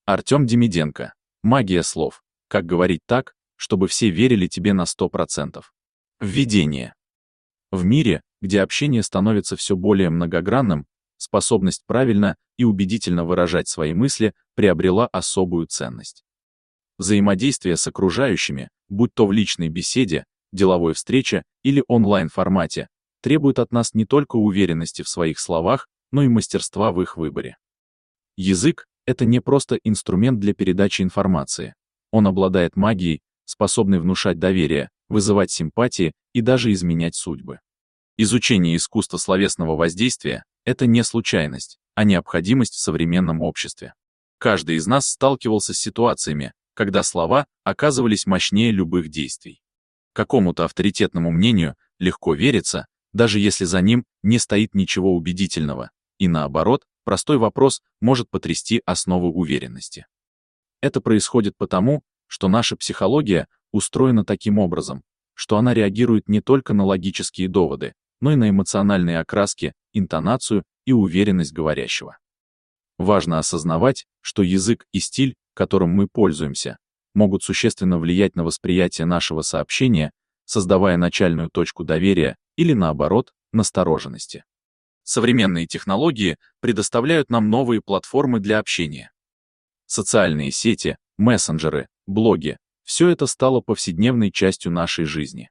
Артем Демиденко. Магия слов. Как говорить так, чтобы все верили тебе на 100%. Введение. В мире, где общение становится все более многогранным, способность правильно и убедительно выражать свои мысли приобрела особую ценность. Взаимодействие с окружающими, будь то в личной беседе, деловой встрече или онлайн-формате, требует от нас не только уверенности в своих словах, но и мастерства в их выборе. Язык — это не просто инструмент для передачи информации. Он обладает магией, способной внушать доверие, вызывать симпатии и даже изменять судьбы. Изучение искусства словесного воздействия — это не случайность, а необходимость в современном обществе. Каждый из нас сталкивался с ситуациями, когда слова оказывались мощнее любых действий. Какому-то авторитетному мнению легко верится, даже если за ним не стоит ничего убедительного, и наоборот, простой вопрос может потрясти основы уверенности. Это происходит потому, что наша психология устроена таким образом, что она реагирует не только на логические доводы, но и на эмоциональные окраски, интонацию и уверенность говорящего. Важно осознавать, что язык и стиль, которым мы пользуемся, могут существенно влиять на восприятие нашего сообщения, создавая начальную точку доверия или, наоборот, настороженности. Современные технологии предоставляют нам новые платформы для общения. Социальные сети, мессенджеры, блоги — все это стало повседневной частью нашей жизни.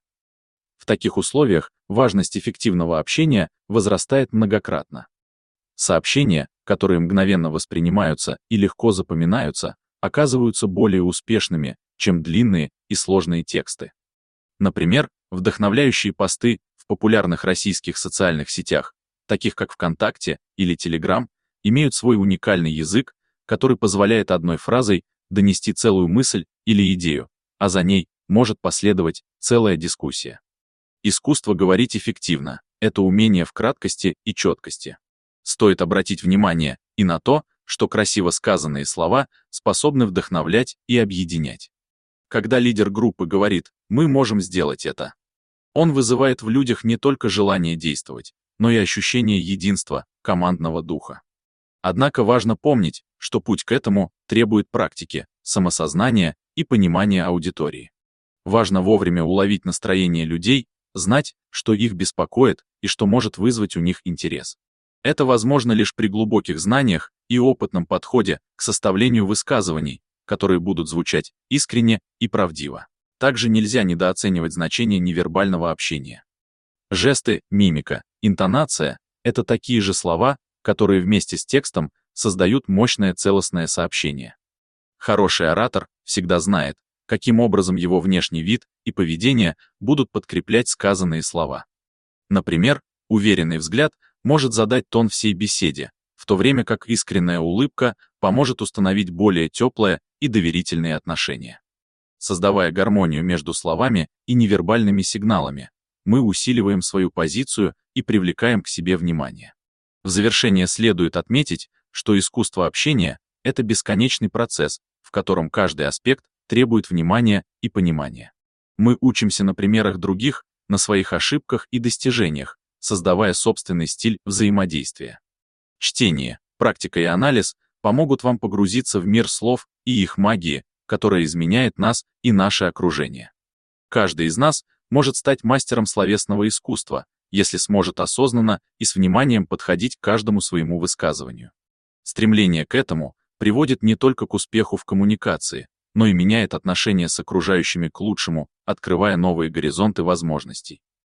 В таких условиях важность эффективного общения возрастает многократно. Сообщения, которые мгновенно воспринимаются и легко запоминаются, оказываются более успешными, чем длинные и сложные тексты. Например, вдохновляющие посты в популярных российских социальных сетях, таких как ВКонтакте или Телеграм, имеют свой уникальный язык, который позволяет одной фразой донести целую мысль или идею, а за ней может последовать целая дискуссия. Искусство говорить эффективно — это умение в краткости и четкости. Стоит обратить внимание и на то, что красиво сказанные слова способны вдохновлять и объединять. Когда лидер группы говорит «мы можем сделать это», он вызывает в людях не только желание действовать, но и ощущение единства, командного духа. Однако важно помнить, что путь к этому требует практики, самосознания и понимания аудитории. Важно вовремя уловить настроение людей, знать, что их беспокоит и что может вызвать у них интерес. Это возможно лишь при глубоких знаниях и опытном подходе к составлению высказываний, которые будут звучать искренне и правдиво. Также нельзя недооценивать значение невербального общения. Жесты, мимика, интонация — это такие же слова, которые вместе с текстом создают мощное целостное сообщение. Хороший оратор всегда знает, каким образом его внешний вид и поведение будут подкреплять сказанные слова. Например, уверенный взгляд может задать тон всей беседе, в то время как искренняя улыбка поможет установить более теплое и доверительные отношения. Создавая гармонию между словами и невербальными сигналами, мы усиливаем свою позицию и привлекаем к себе внимание. В завершение следует отметить, что искусство общения — это бесконечный процесс, в котором каждый аспект требует внимания и понимания. Мы учимся на примерах других, на своих ошибках и достижениях, создавая собственный стиль взаимодействия. Чтение, практика и анализ помогут вам погрузиться в мир слов и их магии, которая изменяет нас и наше окружение. Каждый из нас может стать мастером словесного искусства, если сможет осознанно и с вниманием подходить к каждому своему высказыванию. Стремление к этому приводит не только к успеху в коммуникации, но и меняет отношения с окружающими к лучшему, открывая новые горизонты возможностей.